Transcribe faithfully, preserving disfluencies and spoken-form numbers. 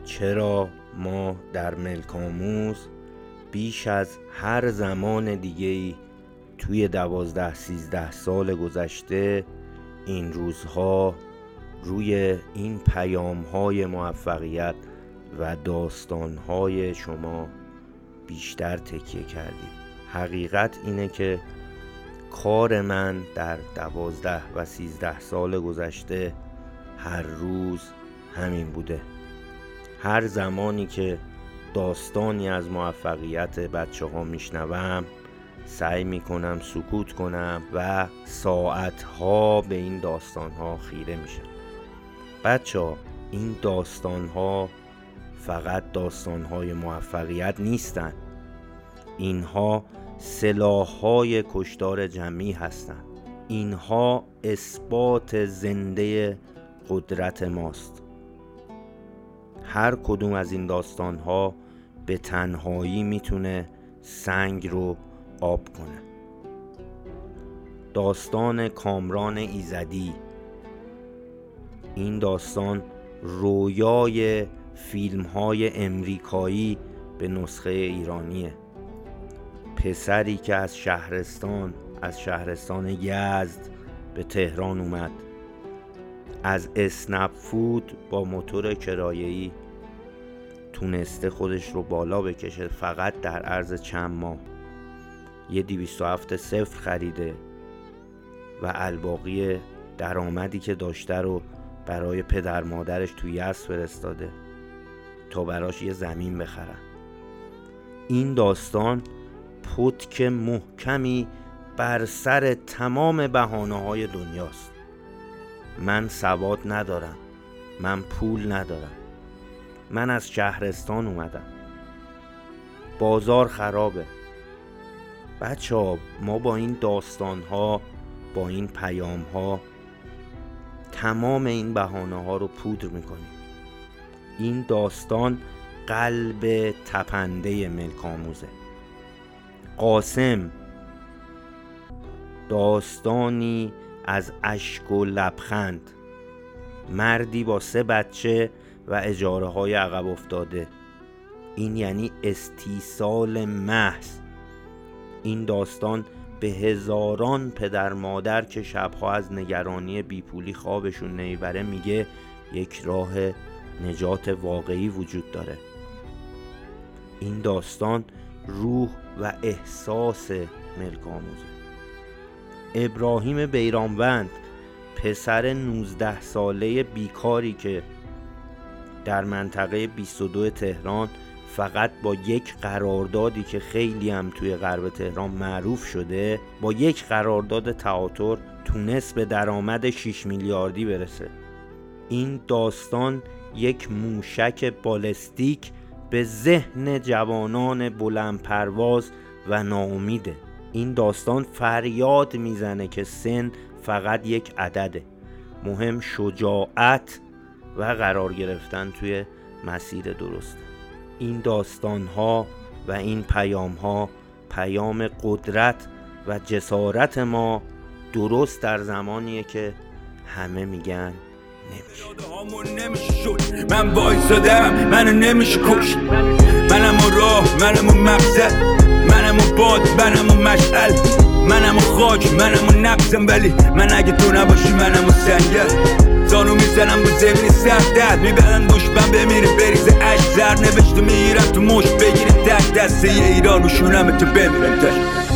چرا ما در ملک‌آموز بیش از هر زمان دیگه‌ای توی دوازده سیزده سال گذشته این روزها روی این پیام‌های موفقیت و داستان‌های شما بیشتر تکیه کردیم. حقیقت اینه که کار من در دوازده و سیزده سال گذشته هر روز همین بوده. هر زمانی که داستانی از موفقیت بچه ها میشنوم سعی میکنم سکوت کنم و ساعتها به این داستان ها خیره میشم. بچه ها، این داستان ها فقط داستان های موفقیت نیستن. اینها سلاح های کشتار جمعی هستند. اینها اثبات زنده قدرت ماست. هر کدوم از این داستان ها به تنهایی میتونه سنگ رو آب کنه. داستان کامران ایزدی، این داستان رویای فیلم های امریکایی به نسخه ایرانیه. پسری که از شهرستان از شهرستان یزد به تهران اومد، از اسنپ فود با موتور کرایه‌ای تونسته خودش رو بالا بکشه. فقط در عرض چند ماه یه دویست و هفت صفر خریده و الباقی درآمدی که داشته رو برای پدر مادرش توی یزد فرستاده تا براش یه زمین بخرن. این داستان پتک محکمی بر سر تمام بهانه‌های دنیاست. من سواد ندارم، من پول ندارم، من از شهرستان اومدم، بازار خرابه. بچه ها، ما با این داستان ها، با این پیام ها تمام این بهانه ها رو پودر میکنیم. این داستان قلب تپنده ملک‌آموزه. قاسم داستانی از اشک و لبخند، مردی با سه بچه و اجاره های عقب افتاده. این یعنی استیصال محض. این داستان به هزاران پدر مادر که شبها از نگرانی بیپولی خوابشون نمیبره میگه یک راه نجات واقعی وجود داره. این داستان روح و احساس ملک‌آموزه. ابراهیم بیرانوند، پسر نوزده ساله بیکاری که در منطقه بیست و دو تهران فقط با یک قراردادی که خیلی هم توی غرب تهران معروف شده، با یک قرارداد تئاتر تونست به درآمد شش میلیاردی برسه. این داستان یک موشک بالستیک به ذهن جوانان بلند پرواز و ناامیده. این داستان فریاد میزنه که سن فقط یک عدده، مهم شجاعت و قرار گرفتن توی مسیر درسته. این داستان ها و این پیام ها پیام قدرت و جسارت ما درست در زمانیه که همه میگن نمیشه. من وایسادم، منو نمیشه کشت. منم راه، منم مقصد، منم باد، منم مشعل، منم خاک، منم نبضم. ولی من اگه تو نباشی منم سنگل. زانو میزنم با زمین سردت، میبرن دشمن بمیره بریزه عشق. زر نوشته میگیرم تو مشت بگیره تک دسته ایران و شونم تو بمیرم تش.